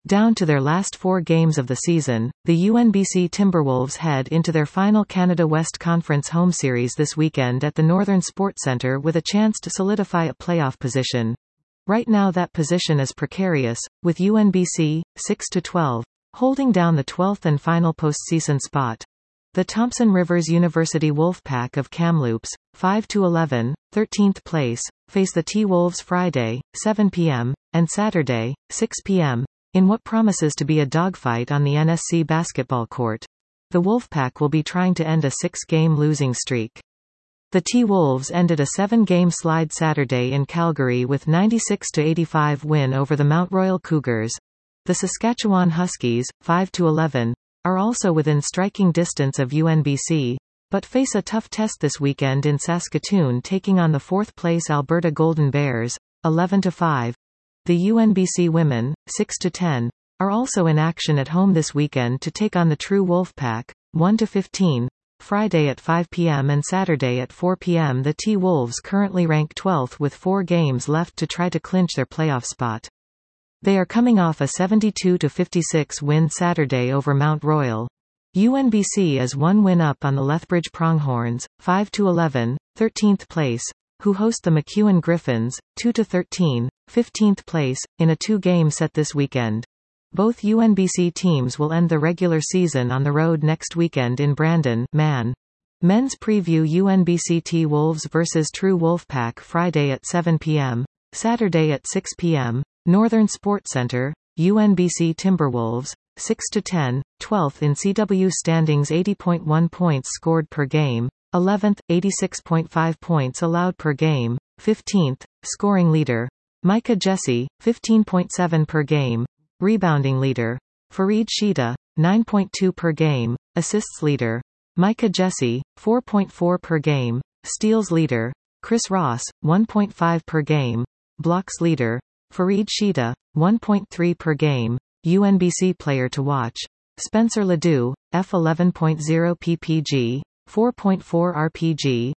Down to their last 4 games of the season, the UNBC Timberwolves head into their final Canada West Conference home series this weekend at the Northern Sports Centre with a chance to solidify a playoff position. Right now that position is precarious, with UNBC, 6-12, holding down the 12th and final postseason spot. The Thompson Rivers University Wolfpack of Kamloops, 5-11, 13th place, face the T-Wolves Friday, 7 p.m., and Saturday, 6 p.m., in what promises to be a dogfight on the NSC basketball court. The Wolfpack will be trying to end a 6-game losing streak. The T-Wolves ended a 7-game slide Saturday in Calgary with 96-85 win over the Mount Royal Cougars. The Saskatchewan Huskies, 5-11, are also within striking distance of UNBC, but face a tough test this weekend in Saskatoon taking on the 4th-place Alberta Golden Bears, 11-5. The UNBC women, 6-10, are also in action at home this weekend to take on the True Wolfpack, 1-15, Friday at 5 p.m. and Saturday at 4 p.m. The T-Wolves currently rank 12th with 4 games left to try to clinch their playoff spot. They are coming off a 72-56 win Saturday over Mount Royal. UNBC is 1 win up on the Lethbridge Pronghorns, 5-11, 13th place, who host the MacEwan Griffins, 2-13, 15th place, in a 2-game set this weekend. Both UNBC teams will end the regular season on the road next weekend in Brandon, Man. Men's preview: UNBC T-Wolves vs True Wolfpack Friday at 7 p.m., Saturday at 6 p.m., Northern Sports Centre, UNBC Timberwolves, 6-10, 12th in CW standings, 80.1 points scored per game, 11th, 86.5 points allowed per game, 15th, scoring leader, Micah Jesse, 15.7 per game, rebounding leader, Fareed Shita, 9.2 per game, assists leader, Micah Jesse, 4.4 per game, steals leader, Chris Ross, 1.5 per game, blocks leader, Fareed Shita, 1.3 per game, UNBC player to watch, Spencer Ledoux, F11.0 ppg, 4.4 rpg,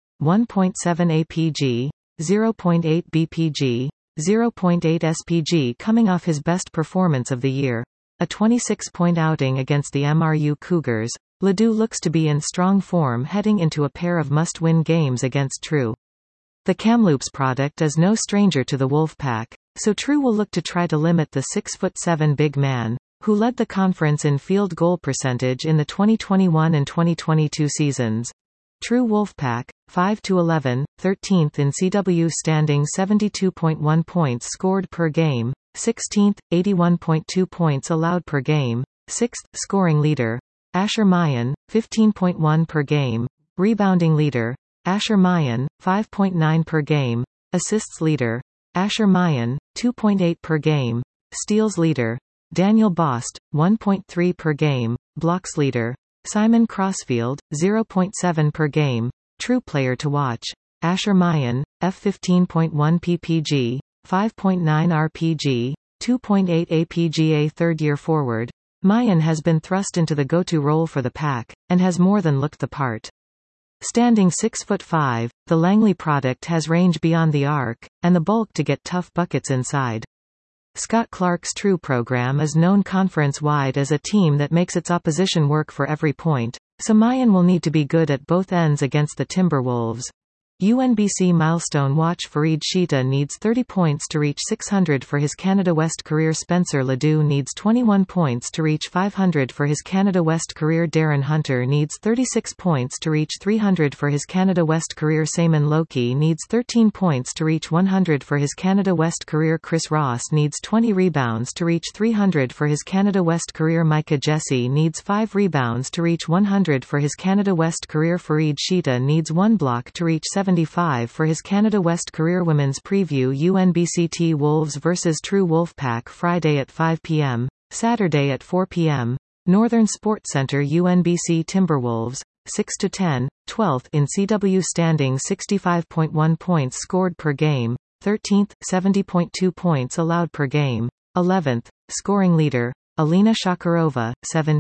1.7 apg, 0.8 bpg, 0.8 spg coming off his best performance of the year. A 26-point outing against the MRU Cougars, Ledoux looks to be in strong form heading into a pair of must-win games against True. The Kamloops product is no stranger to the Wolfpack, so True will look to try to limit the 6'7" big man, who led the conference in field goal percentage in the 2021 and 2022 seasons. True Wolfpack, 5-11, 13th in CW standing, 72.1 points scored per game, 16th, 81.2 points allowed per game, 6th, scoring leader, Asher Mayan, 15.1 per game, rebounding leader, Asher Mayan, 5.9 per game, assists leader, Asher Mayan, 2.8 per game, steals leader, Daniel Bost, 1.3 per game, blocks leader, Simon Crossfield, 0.7 per game, true player to watch, Asher Mayan, F15.1 ppg, 5.9 rpg, 2.8 apga. Third-year forward, Mayan has been thrust into the go-to role for the pack, and has more than looked the part. Standing 6'5", the Langley product has range beyond the arc, and the bulk to get tough buckets inside. Scott Clark's True program is known conference-wide as a team that makes its opposition work for every point, so Mayan will need to be good at both ends against the Timberwolves. UNBC milestone watch: Fareed Shita needs 30 points to reach 600 for his Canada West career. Spencer Ledoux needs 21 points to reach 500 for his Canada West career. Darren Hunter needs 36 points to reach 300 for his Canada West career. Saman Loki needs 13 points to reach 100 for his Canada West career. Chris Ross needs 20 rebounds to reach 300 for his Canada West career. Micah Jesse needs 5 rebounds to reach 100 for his Canada West career. Fareed Shita needs 1 block to reach 75 for his Canada West career. Women's preview: UNBC T-Wolves vs True Wolfpack Friday at 5 p.m., Saturday at 4 p.m. Northern Sports Centre. UNBC Timberwolves, 6-10, 12th in CW standings, 65.1 points scored per game, 13th, 70.2 points allowed per game, 11th, scoring leader, Alina Shakarova,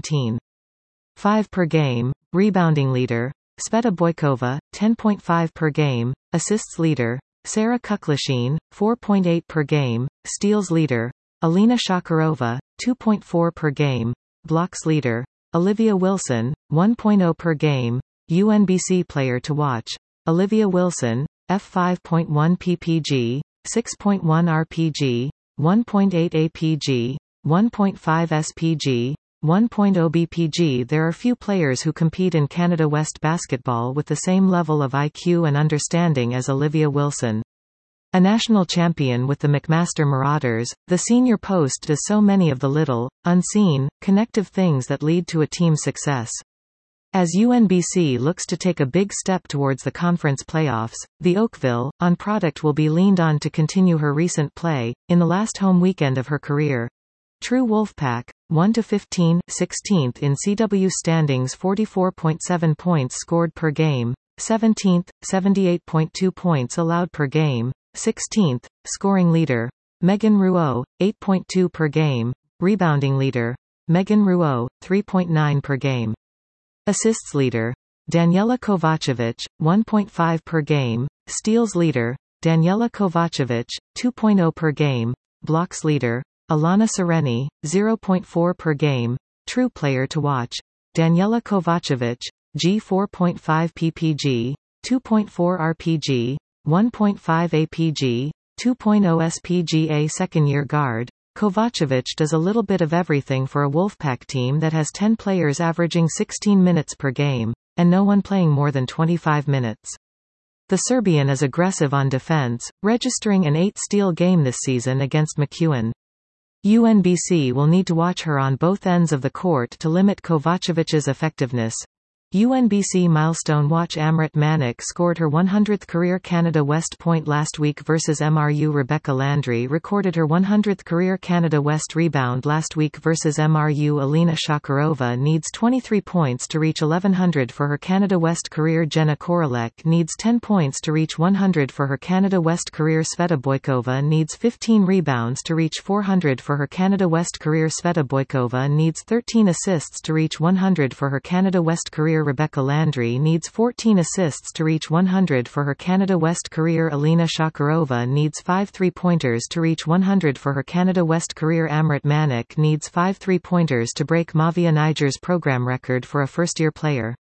17.5 per game, rebounding leader, Sveta Boykova, 10.5 per game, assists leader, Sarah Kuklashin, 4.8 per game, steals leader, Alina Shakarova, 2.4 per game, blocks leader. Olivia Wilson, 1.0 per game, UNBC player to watch. Olivia Wilson, F5.1 ppg, 6.1 rpg, 1.8 apg, 1.5 spg, 1.0 bpg. There are few players who compete in Canada West basketball with the same level of IQ and understanding as Olivia Wilson. A national champion with the McMaster Marauders, the senior post does so many of the little, unseen, connective things that lead to a team's success. As UNBC looks to take a big step towards the conference playoffs, the Oakville, on product will be leaned on to continue her recent play, in the last home weekend of her career. True Wolfpack, 1-15, 16th in CW standings, 44.7 points scored per game, 17th, 78.2 points allowed per game, 16th, scoring leader. Megan Rouault, 8.2 per game, rebounding leader. Megan Rouault, 3.9 per game. Assists leader. Daniela Kovacevic, 1.5 per game, steals leader. Daniela Kovacevic, 2.0 per game, blocks leader. Alana Sereni, 0.4 per game, true player to watch. Daniela Kovacevic, G4.5 ppg, 2.4 rpg, 1.5 apg, 2.0 spga. Second-year guard, Kovacevic does a little bit of everything for a Wolfpack team that has 10 players averaging 16 minutes per game, and no one playing more than 25 minutes. The Serbian is aggressive on defense, registering an 8-steal game this season against MacEwan. UNBC will need to watch her on both ends of the court to limit Kovacevic's effectiveness. UNBC milestone watch. Amrit Manik scored her 100th career Canada West point last week versus MRU. Rebecca Landry recorded her 100th career Canada West rebound last week versus MRU. Alina Shakarova needs 23 points to reach 1100 for her Canada West career. Jenna Korolek needs 10 points to reach 100 for her Canada West career. Sveta Boykova needs 15 rebounds to reach 400 for her Canada West career. Sveta Boykova needs 13 assists to reach 100 for her Canada West career. Rebecca Landry needs 14 assists to reach 100 for her Canada West career. Alina Shakarova needs 5 three-pointers to reach 100 for her Canada West career. Amrit Manik needs 5 three-pointers to break Mavia Niger's program record for a first-year player.